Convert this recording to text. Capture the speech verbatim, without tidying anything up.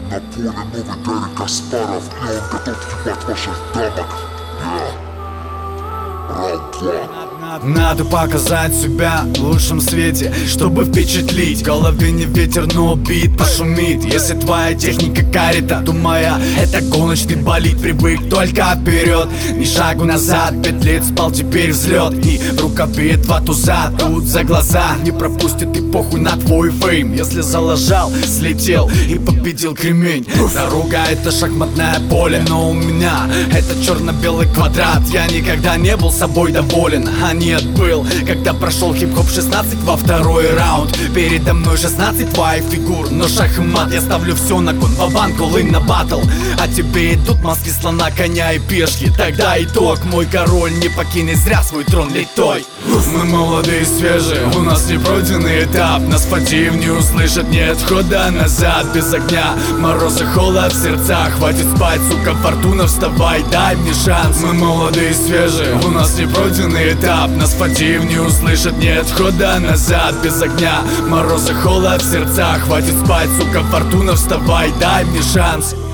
На поле новый Гарри Каспаров, и он готов ебать ваших дамок. Yeah. Раунд два. Надо показать себя в лучшем свете, чтобы впечатлить. В голове не ветер, но бит пошумит. Если твоя техника карита, то моя это гоночный болид. Привык только вперед, ни шагу назад. Пять лет спал, теперь взлет. И в рукаве два туза, тут за глаза. Не пропустит и похуй на твой фейм. Если залажал, слетел и победил кремень. Дорога это шахматное поле, но у меня это черно-белый квадрат. Я никогда не был собой доволен, а нет, был, когда прошел хип-хоп шестнадцать во второй раунд. Передо мной шестнадцать твоих фигур, но шахмат я ставлю все на кон, ва-банк, all-in на батл. А тебе идут маски слона, коня и пешки. Тогда итог, мой король не покинет зря свой трон литой. Мы молодые и свежие, у нас не пройденный этап. Нас Фадеев не услышат, нет хода назад. Без огня, мороз и холод в сердцах. Хватит спать, сука, фортуна, вставай, дай мне шанс. Мы молодые и свежие, у нас не пройденный этап. Нас Фадеев не услышат, нет хода назад. Без огня, мороз и холод в сердцах. Хватит спать, сука, фортуна, вставай, дай мне шанс.